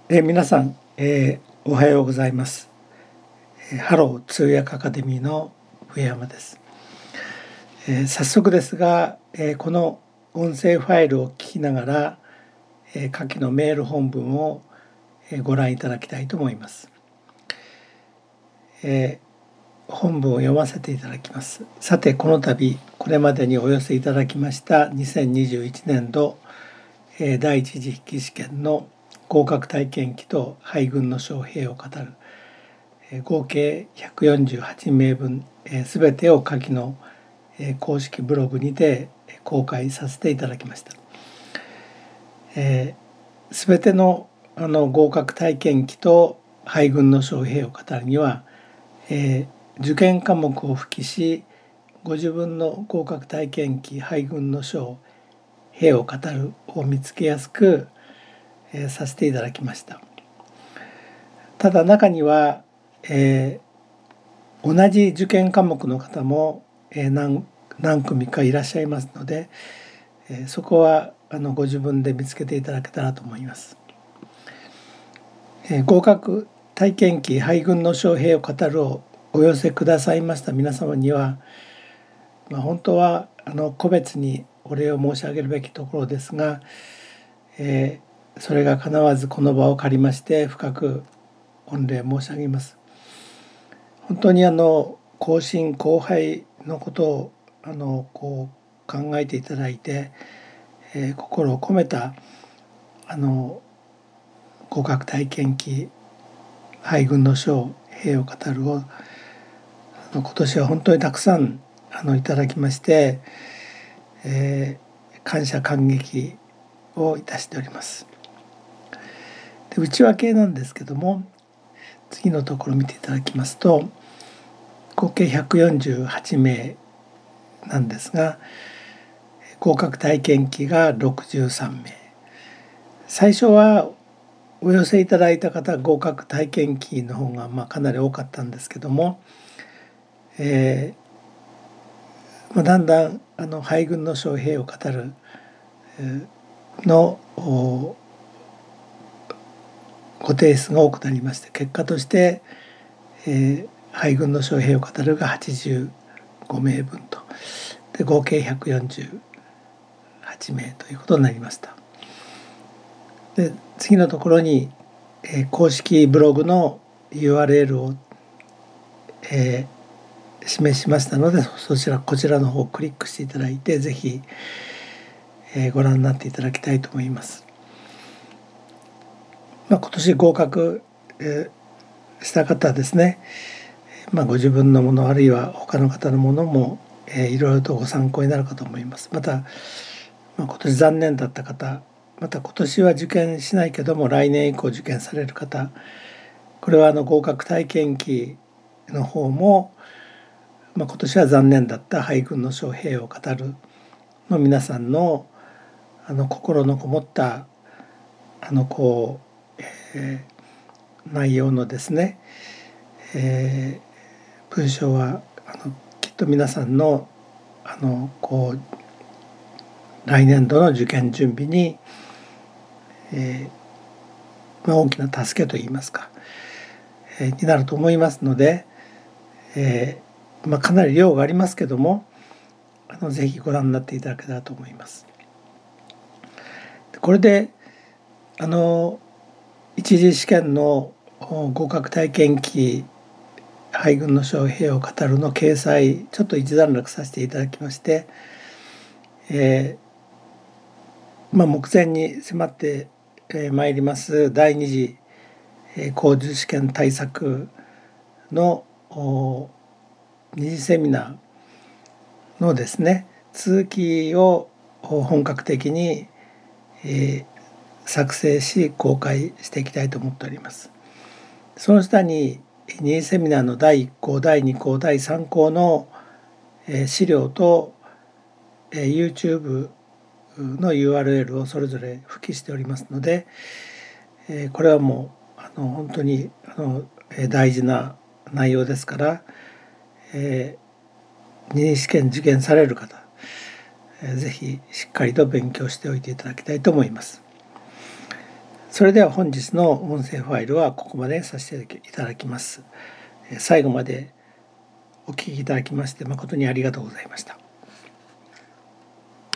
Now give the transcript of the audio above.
皆さん、おはようございます。ハロー通訳アカデミーの上山です。早速ですが、この音声ファイルを聞きながら、下記のメール本文を、ご覧いただきたいと思います。本文を読ませていただきます。さて、この度これまでにお寄せいただきました2021年度、第一次筆記試験の合格体験記と配軍の将兵を語る合計148名分すべてを下記の公式ブログにて公開させていただきました。すべての合格体験記と配軍の将兵を語るには、受験科目を付記しご自分の合格体験記配軍の将兵を語るを見つけやすく、させていただきました。ただ中には、同じ受験科目の方も、何組かいらっしゃいますので、そこはご自分で見つけていただけたらと思います。合格体験記配軍の将兵を語るをお寄せくださいました皆様には、本当は個別にお礼を申し上げるべきところですが、それが叶わずこの場を借りまして深く御礼申し上げます。本当に後進後輩のことをこう考えていただいて、心を込めた合格体験記配軍の将兵を語るを今年は本当にたくさんいただきまして、感謝感激をいたしております。で内訳なんですけども、次のところを見ていただきますと合計148名なんですが、合格体験記が63名。最初はお寄せいただいた方合格体験記の方がかなり多かったんですけども、だんだん配軍の将兵を語るのご提出が多くなりまして、結果として、配軍の将兵を語るが85名分とで合計148名ということになりました。で次のところに、公式ブログの URL を、示しましたのでこちらの方をクリックしていただいてぜひ、ご覧になっていただきたいと思います。今年合格、した方ですね、ご自分のものあるいは他の方のものも、いろいろとご参考になるかと思います。また、今年残念だった方、また今年は受験しないけども来年以降受験される方、これは合格体験記の方も、今年は残念だった配軍の将兵を語るの皆さんの心のこもった内容のですね、文章はきっと皆さんの来年度の受験準備に、大きな助けといいますか、になると思いますので、かなり量がありますけどもぜひご覧になっていただけたらと思います。これで一次試験の合格体験記配軍の将兵を語るの掲載ちょっと一段落させていただきまして、目前に迫ってまいります第二次公示試験対策の二次セミナーのですね続きを本格的に作成し公開していきたいと思っております。その下に二次セミナーの第1項第2項第3項の資料と YouTube の URL をそれぞれ付記しておりますので、これはもう本当に大事な内容ですから、二次試験受験される方、ぜひしっかりと勉強しておいていただきたいと思います。 それでは本日の音声ファイルはここまでさせていただきます。最後までお聞きいただきまして誠にありがとうございました。